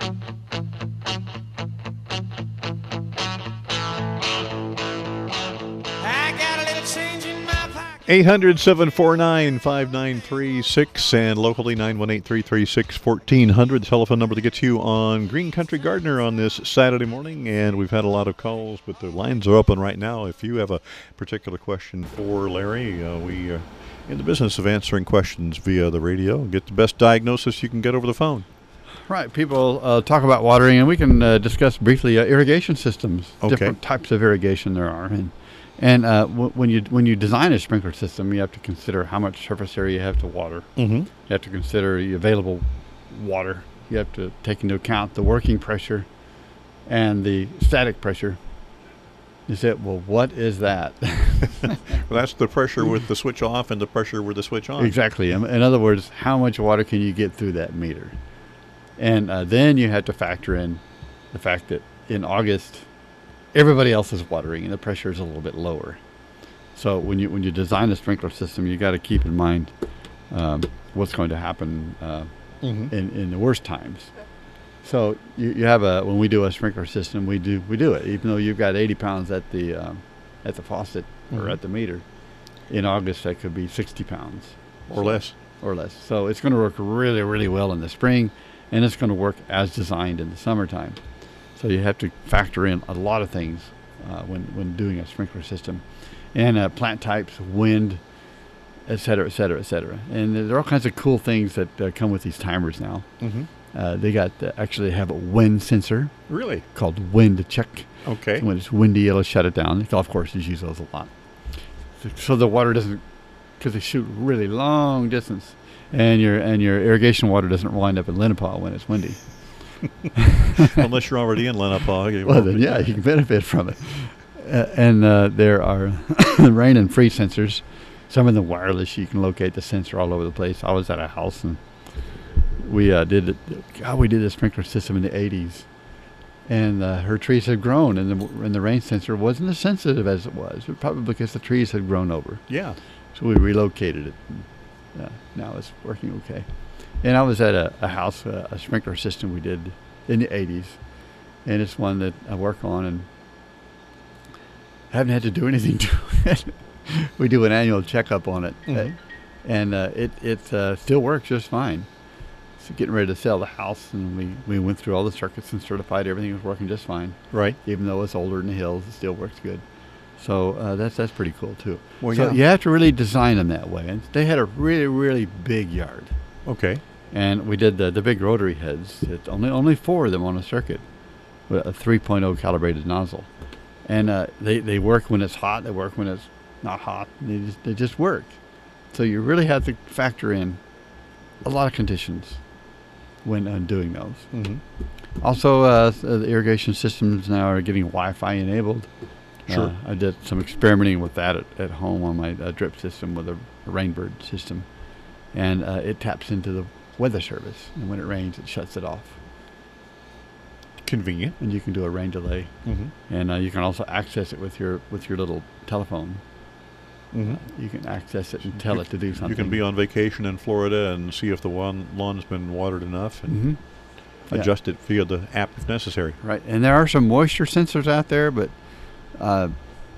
eight hundred, seven four nine, five nine three six and locally nine one eight, three three six, fourteen hundred, the telephone number to get you on Green Country Gardener on this Saturday morning. And we've had a lot of calls, but the lines are open right now. If you have a particular question for Larry, uh, we are in the business of answering questions via the radio. Get the best diagnosis you can get over the phone. Right. People uh, talk about watering, and we can uh, discuss briefly uh, irrigation systems, Okay. different types of irrigation there are. And And uh, w- when you when you design a sprinkler system, you have to consider how much surface area you have to water. Mm-hmm. You have to consider the available water. You have to take into account the working pressure and the static pressure. You said, well, what is that? Well, that's the pressure with the switch off and the pressure with the switch on. Exactly. In in other words, how much water can you get through that meter? And uh, then you have to factor in the fact that in August, everybody else is watering and the pressure is a little bit lower. So when you when you design a sprinkler system, you got to keep in mind um, what's going to happen uh, Mhm. in, in the worst times. So you, you have a when we do a sprinkler system, we do we do it even though you've got eighty pounds at the um, at the faucet Mhm. or at the meter. In August, that could be sixty pounds Or less. or less. So it's going to work really really well in the spring, and it's going to work as designed in the summertime. So you have to factor in a lot of things uh, when when doing a sprinkler system, and uh, plant types, wind, et cetera, et cetera, et cetera. And there are all kinds of cool things that uh, come with these timers now. Mm-hmm. Uh, they got uh, actually have a wind sensor. Really? Called Wind Check. Okay. When it's windy, it'll shut it down. Golf courses use those a lot. So, so the water doesn't, because they shoot really long distance, and your and your irrigation water doesn't wind up in Lenapaw when it's windy. Unless you're already in Lenapaw. you Well, won't then, be. yeah, you can benefit from it. Uh, and uh, there are rain and freeze sensors. Some of them wireless. You can locate the sensor all over the place. I was at a house, and we uh, did it. God, we did a sprinkler system in the eighties. And uh, her trees had grown, and the, and the rain sensor wasn't as sensitive as it was, probably because the trees had grown over. Yeah. So we relocated it. And, uh, now it's working okay. And I was at a, a house, uh, a sprinkler system we did in the eighties, and it's one that I work on. And haven't had to do anything to it. We do an annual checkup on it, Mhm. and uh, it it uh, still works just fine. So getting ready to sell the house, and we, we went through all the circuits and certified everything was working just fine. Right. Even though it's older in the hills, it still works good. So uh, that's that's pretty cool too. Well, so yeah. you have to really design them that way. And they had a really really big yard. Okay. And we did the the big rotary heads. It's only only four of them on a circuit, with a three point oh calibrated nozzle, and uh, they they work when it's hot. They work when it's not hot. They just they just work. So you really have to factor in a lot of conditions when uh, doing those. Mm-hmm. Also, uh, the irrigation systems now are getting Wi-Fi enabled. Sure. Uh, I did some experimenting with that at, at home on my uh, drip system with a, a Rainbird system, and uh, it taps into the weather service, and when it rains, it shuts it off. Convenient. And you can do a rain delay, Mhm. and uh, you can also access it with your with your little telephone. Mhm. Uh, you can access it and tell You- it to do something. You can be on vacation in Florida and see if the lawn, lawn's been watered enough and Mhm. Yeah. adjust it via the app if necessary. Right, and there are some moisture sensors out there, but uh,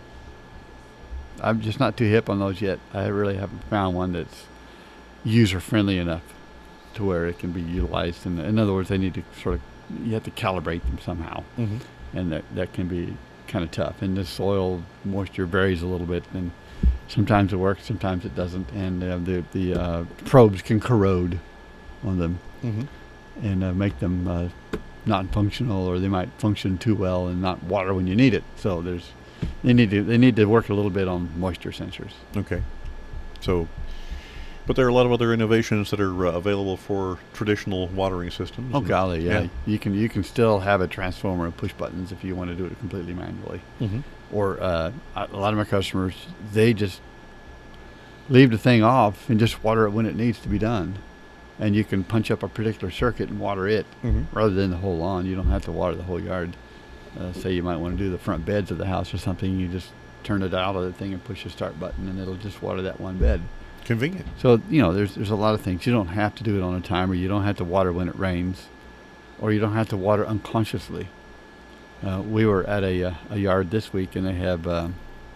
I'm just not too hip on those yet. I really haven't found one that's user-friendly enough to where it can be utilized. In, in other words, they need to sort of, you have to calibrate them somehow, Mhm. and that, that can be kind of tough. And the soil moisture varies a little bit, and sometimes it works, sometimes it doesn't, and uh, the, the uh, probes can corrode on them. Mhm. and uh, make them uh, not functional, or they might function too well and not water when you need it. So there's, they need to they need to work a little bit on moisture sensors. Okay. So, but there are a lot of other innovations that are uh, available for traditional watering systems. Oh and- golly, yeah. You can you can still have a transformer and push buttons if you want to do it completely manually. Mhm. Or uh, a a lot of my customers, they just leave the thing off and just water it when it needs to be done. And you can punch up a particular circuit and water it Mhm. rather than the whole lawn. You don't have to water the whole yard. Uh, say you might want to do the front beds of the house or something. You just turn it out of the thing and push the start button, and it'll just water that one bed. Convenient. So, you know, there's there's a lot of things. You don't have to do it on a timer. You don't have to water when it rains, or you don't have to water unconsciously. Uh, we were at a, uh, a yard this week, and they have um,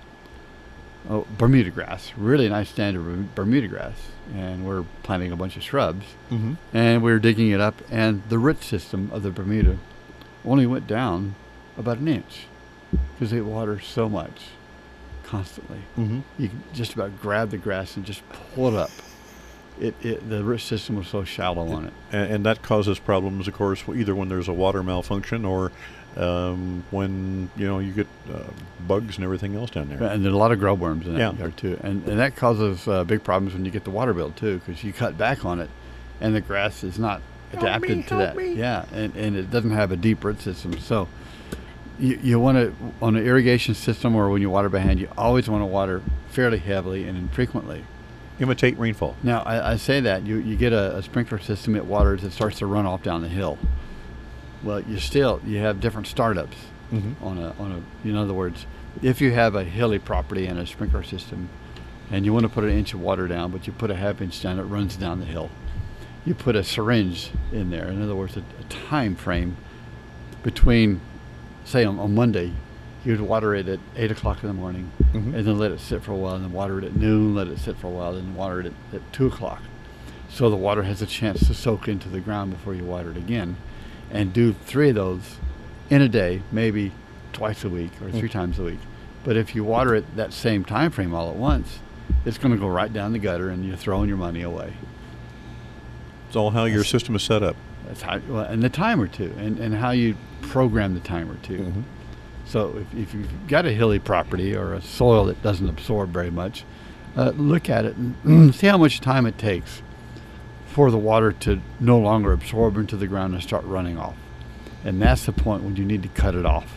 oh, Bermuda grass, really nice standard Berm- Bermuda grass, and we're planting a bunch of shrubs, Mhm. and we were digging it up, and the root system of the Bermuda only went down about an inch because they water so much constantly. Mhm. You can just about grab the grass and just pull it up. It, it the root system was so shallow on it. And, and that causes problems, of course, either when there's a water malfunction or um, when, you know, you get uh, bugs and everything else down there. And there's a lot of grub worms in that Yeah. yard too, and and that causes uh, big problems when you get the water bill too, because you cut back on it, and the grass is not adapted me, to help that. me. Yeah, and, and it doesn't have a deep root system. So you you want to, on an irrigation system or when you water by hand, you always want to water fairly heavily and infrequently. Imitate rainfall. Now I, I say that you you get a, a sprinkler system, it waters, it starts to run off down the hill. Well, you still you have different startups Mhm. on a on a. In other words, if you have a hilly property and a sprinkler system, and you want to put an inch of water down, but you put a half inch down, it runs down the hill. You put a syringe in there. In other words, a, a time frame between, say on, on Monday, you'd water it at eight o'clock in the morning, Mhm. and then let it sit for a while, and then water it at noon, let it sit for a while, then water it at, at two o'clock. So the water has a chance to soak into the ground before you water it again. And do three of those in a day, maybe twice a week or three Mm. times a week. But if you water it that same time frame all at once, it's going to go right down the gutter, and you're throwing your money away. It's all how your system is set up. That's how, well, and the timer too, and, and how you program the timer too. Mhm. So if, if you've got a hilly property or a soil that doesn't absorb very much, uh, look at it and see how much time it takes for the water to no longer absorb into the ground and start running off. And that's the point when you need to cut it off.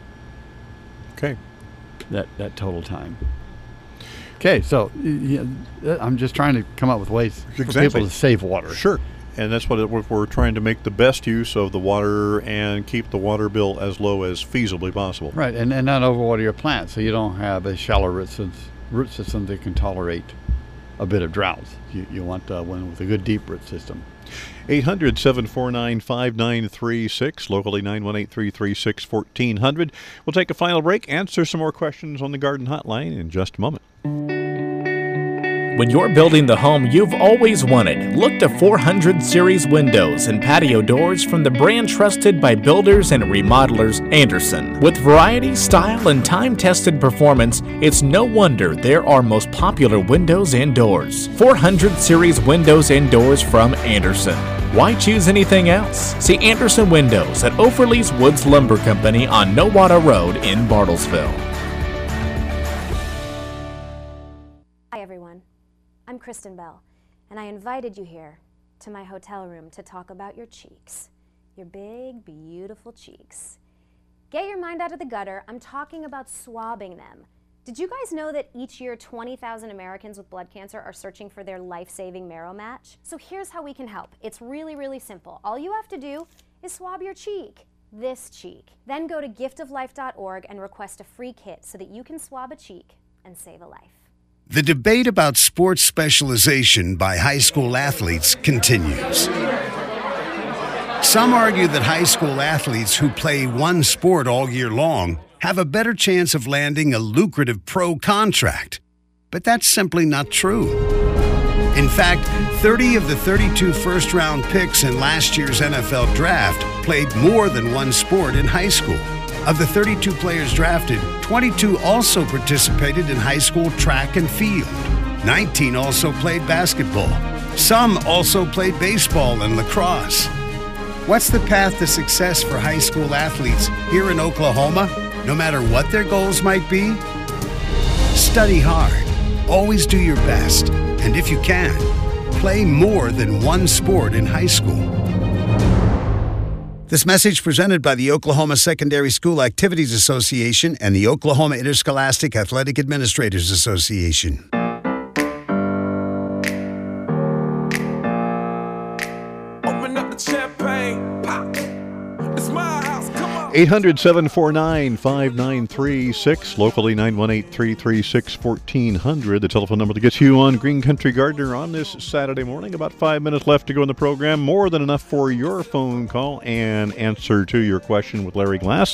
Okay. That that total time. Okay, so y- y- I'm just trying to come up with ways for Exactly. people to save water. Sure. And that's what it, we're, we're trying to make the best use of the water and keep the water bill as low as feasibly possible. Right, and, and not overwater your plants, so you don't have a shallow root system, root system that can tolerate a bit of drought. You, you want uh, one with a good deep root system. eight hundred, seven four nine, five nine three six, locally nine one eight, three three six, one four zero zero. We'll take a final break, answer some more questions on the Garden Hotline in just a moment. When you're building the home you've always wanted, look to four hundred series windows and patio doors from the brand trusted by builders and remodelers, Andersen. With variety, style, and time-tested performance, it's no wonder they're our most popular windows and doors. four hundred series windows and doors from Andersen. Why choose anything else? See Andersen Windows at Overlease Woods Lumber Company on Nowata Road in Bartlesville. Hi everyone, I'm Kristen Bell, and I invited you here to my hotel room to talk about your cheeks. Your big, beautiful cheeks. Get your mind out of the gutter, I'm talking about swabbing them. Did you guys know that each year twenty thousand Americans with blood cancer are searching for their life-saving marrow match? So here's how we can help. It's really, really simple. All you have to do is swab your cheek. This cheek. Then go to gift of life dot org and request a free kit so that you can swab a cheek and save a life. The debate about sports specialization by high school athletes continues. Some argue that high school athletes who play one sport all year long have a better chance of landing a lucrative pro contract. But that's simply not true. In fact, thirty of the thirty-two first-round picks in last year's N F L draft played more than one sport in high school. Of the thirty-two players drafted, twenty-two also participated in high school track and field. nineteen also played basketball. Some also played baseball and lacrosse. What's the path to success for high school athletes here in Oklahoma, no matter what their goals might be? Study hard, always do your best, and if you can, play more than one sport in high school. This message presented by the Oklahoma Secondary School Activities Association and the Oklahoma Interscholastic Athletic Administrators Association. Open up the champagne, pop. It's my house, come on. eight hundred, seven four nine, five nine three six, locally nine one eight, three three six, one four zero zero, the telephone number that gets you on Green Country Gardener on this Saturday morning. About five minutes left to go in the program. More than enough for your phone call and answer to your question with Larry Glass.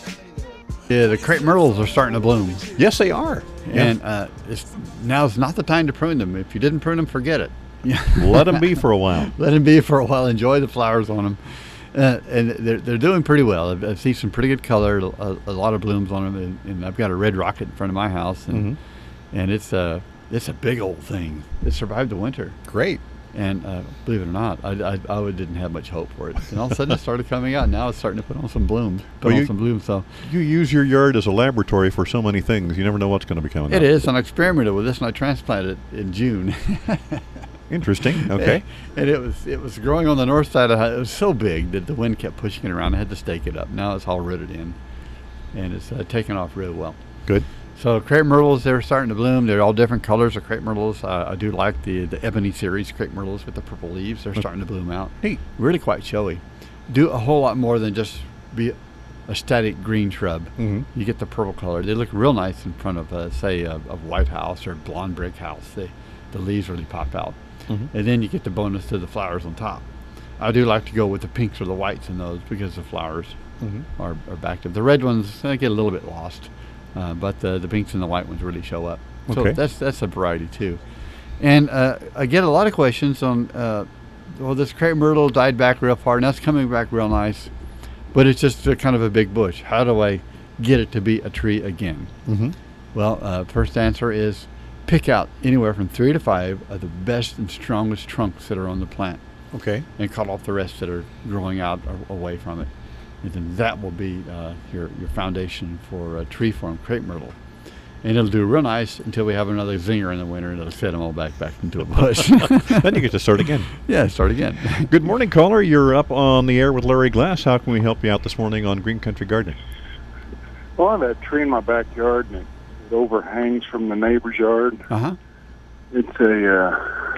Yeah, the crepe myrtles are starting to bloom. Yes, they are. And uh, it's, now's not the time to prune them. If you didn't prune them, forget it. Let them be for a while. Let them be for a while. Enjoy the flowers on them. Uh, and they're they're doing pretty well. I've, I've seen some pretty good color, a, a lot of blooms on them, and, and I've got a red rocket in front of my house, and mm-hmm. and it's a it's a big old thing. It survived the winter. Great. And uh, believe it or not, I, I I would- didn't have much hope for it. And all of a sudden, it started coming out. Now it's starting to put on some blooms. Put Well, on you- some blooms. So You use your yard as a laboratory for so many things. You never know what's going to be coming it up. is. And I experimented with this, and I transplanted it in June. Interesting. Okay. And it was it was growing on the north side of the house. It was so big that the wind kept pushing it around. I had to stake it up. Now it's all rooted in, and it's uh, taken off really well. Good. So crepe myrtles, they're starting to bloom. They're all different colors of crepe myrtles. Uh, I do like the the ebony series crepe myrtles with the purple leaves. They're starting to bloom out. Hey, really quite showy. Do a whole lot more than just be a static green shrub. Mm-hmm. You get the purple color. They look real nice in front of, uh, say, a, a white house or blonde brick house. They, the leaves really pop out. Mm-hmm. And then you get the bonus to the flowers on top. I do like to go with the pinks or the whites in those because the flowers Mm-hmm. are, are backed up. The red ones, they get a little bit lost, uh, but the, the pinks and the white ones really show up. So Okay. that's that's a variety too. And uh, I get a lot of questions on, uh, well, this crepe myrtle died back real far, and that's coming back real nice, but it's just a, kind of a big bush. How do I get it to be a tree again? Mm-hmm. Well, uh, first answer is pick out anywhere from three to five of the best and strongest trunks that are on the plant. Okay. And cut off the rest that are growing out a- away from it. And then that will be uh, your, your foundation for a tree form crepe myrtle. And it'll do real nice until we have another zinger in the winter, and it'll set them all back back into a bush. Then you get to start again. Yeah, start again. Good morning, caller. You're up on the air with Larry Glass. How can we help you out this morning on Green Country Gardening? Well, I have a tree in my backyard, and it, it overhangs from the neighbor's yard. Uh-huh. It's a, uh,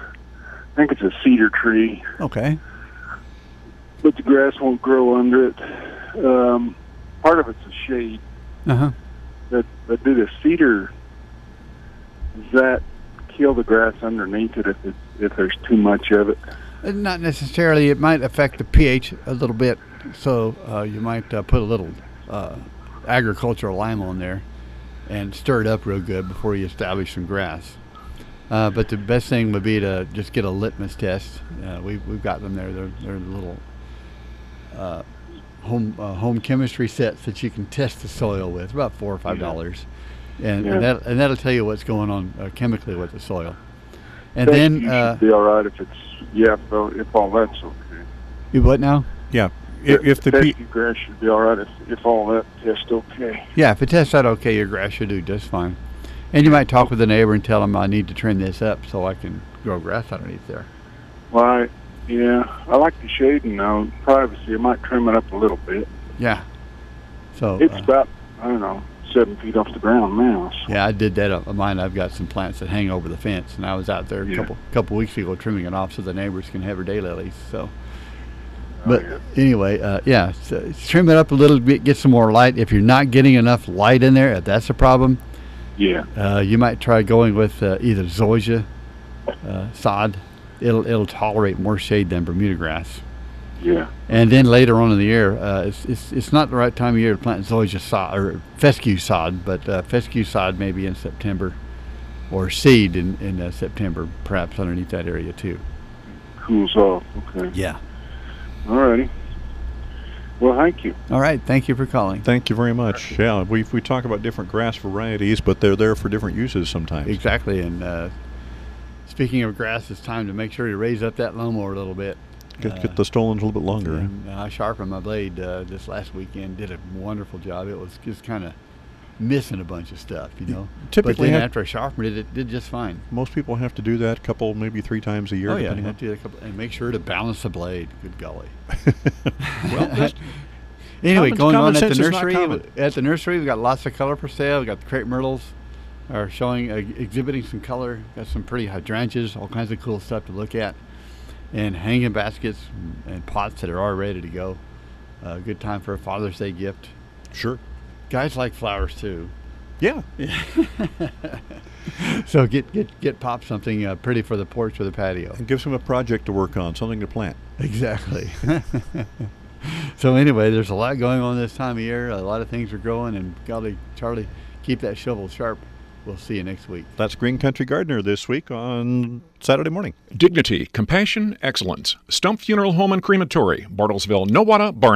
I think it's a cedar tree, Okay. but the grass won't grow under it. Um, part of it's a shade. Uh-huh. But, but do the cedar, does that kill the grass underneath it if it, if there's too much of it? Uh, Not necessarily. It might affect the pH a little bit, so uh, you might uh, put a little uh, agricultural lime on there and stir it up real good before you establish some grass. Uh, but the best thing would be to just get a litmus test. Uh, we've we've got them there. They're they're little uh, home uh, home chemistry sets that you can test the soil with. About four or five dollars, and Yeah. and, that, and that'll tell you what's going on uh, chemically with the soil. And Think then you uh, should be all right if it's yeah, so if all that's okay. you what now? Yeah, if, if the pesky P- grass should be all right if, if all that tests okay. Yeah, if it tests out okay, your grass should do just fine. And you might talk with the neighbor and tell them I need to trim this up so I can grow grass underneath there. Well, I, yeah, I like the shading now. Privacy, I might trim it up a little bit. Yeah. So It's uh, about, I don't know, seven feet off the ground now. So. yeah, I did that up on mine. I've got some plants that hang over the fence, and I was out there a Yeah. couple couple weeks ago trimming it off so the neighbors can have their daylilies. So, but anyway, uh, yeah, so trim it up a little bit, get some more light. If you're not getting enough light in there, if that's a problem, Yeah. uh, you might try going with uh, either zoysia uh, sod. It'll it'll tolerate more shade than Bermuda grass. Yeah. And then later on in the year, uh, it's, it's it's not the right time of year to plant zoysia sod or fescue sod, but uh, fescue sod maybe in September, or seed in in uh, September, perhaps underneath that area too. Cools off, okay. Yeah. All righty. Well, thank you. All right. Thank you for calling. Thank you very much. Yeah, we we talk about different grass varieties, but they're there for different uses sometimes. Exactly. And uh, speaking of grass, it's time to make sure you raise up that lawnmower a little bit. Get, Uh, get the stolons a little bit longer. And I sharpened my blade uh, this last weekend. Did a wonderful job. It was just kind of missing a bunch of stuff, you know. Typically but then have- after I sharpened it, it did just fine. Most people have to do that a couple, maybe three times a year. Oh yeah, depending you on- have to do a couple, and make sure to balance the blade. Good golly. Well, that's- anyway, common- going common on at the sense is not nursery. common. At the nursery, we've got lots of color for sale. We got the crepe myrtles are showing, uh, exhibiting some color. Got some pretty hydrangeas, all kinds of cool stuff to look at, and hanging baskets and pots that are all ready to go. Uh, good time for a Father's Day gift. Sure. Guys like flowers too. Yeah. So get get get Pop something uh, pretty for the porch or the patio. And gives him a project to work on, something to plant. Exactly. So anyway, there's a lot going on this time of year. A lot of things are growing, and golly, Charlie, keep that shovel sharp. We'll see you next week. That's Green Country Gardener this week on Saturday morning. Dignity, compassion, excellence. Stump Funeral Home and Crematory, Bartlesville, Nowata, Barn.